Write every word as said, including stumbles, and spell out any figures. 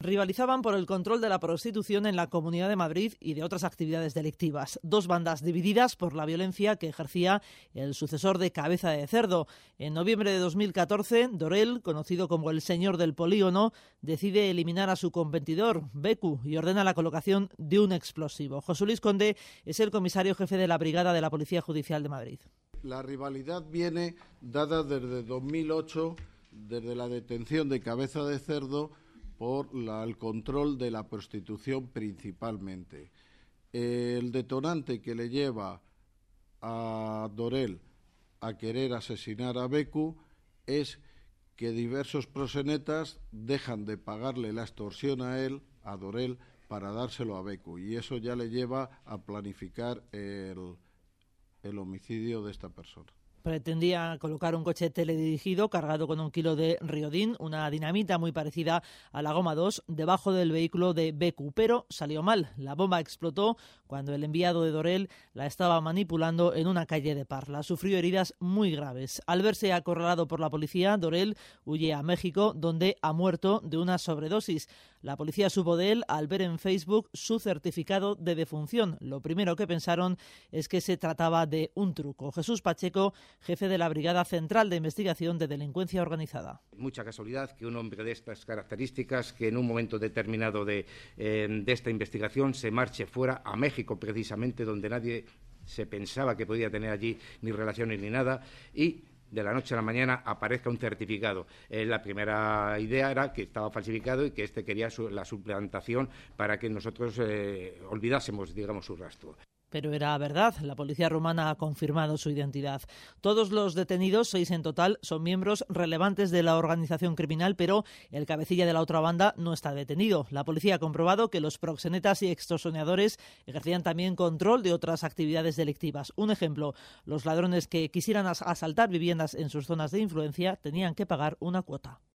Rivalizaban por el control de la prostitución en la Comunidad de Madrid y de otras actividades delictivas. Dos bandas divididas por la violencia que ejercía el sucesor de Cabeza de Cerdo. En noviembre de dos mil catorce, Dorel, conocido como el señor del polígono, decide eliminar a su competidor, Becu, y ordena la colocación de un explosivo. José Luis Conde es el comisario jefe de la Brigada de la Policía Judicial de Madrid. La rivalidad viene dada desde dos mil ocho, desde la detención de Cabeza de Cerdo, por la, el control de la prostitución principalmente. El detonante que le lleva a Dorel a querer asesinar a Becu es que diversos proxenetas dejan de pagarle la extorsión a él, a Dorel, para dárselo a Becu, y eso ya le lleva a planificar el, el homicidio de esta persona. Pretendía colocar un coche teledirigido cargado con un kilo de riodín, una dinamita muy parecida a la goma dos, debajo del vehículo de Becu, pero salió mal. La bomba explotó cuando el enviado de Dorel la estaba manipulando en una calle de Parla. Sufrió heridas muy graves. Al verse acorralado por la policía, Dorel huye a México, donde ha muerto de una sobredosis. La policía supo de él al ver en Facebook su certificado de defunción. Lo primero que pensaron es que se trataba de un truco. Jesús Pacheco, jefe de la Brigada Central de Investigación de Delincuencia Organizada. Mucha casualidad que un hombre de estas características, que en un momento determinado de, eh, de esta investigación se marche fuera a México, precisamente, donde nadie se pensaba que podía tener allí ni relaciones ni nada, y de la noche a la mañana aparezca un certificado. Eh, la primera idea era que estaba falsificado y que este quería su, la suplantación para que nosotros eh, olvidásemos, digamos, su rastro. Pero era verdad, la policía rumana ha confirmado su identidad. Todos los detenidos, seis en total, son miembros relevantes de la organización criminal, pero el cabecilla de la otra banda no está detenido. La policía ha comprobado que los proxenetas y extorsionadores ejercían también control de otras actividades delictivas. Un ejemplo, los ladrones que quisieran asaltar viviendas en sus zonas de influencia tenían que pagar una cuota.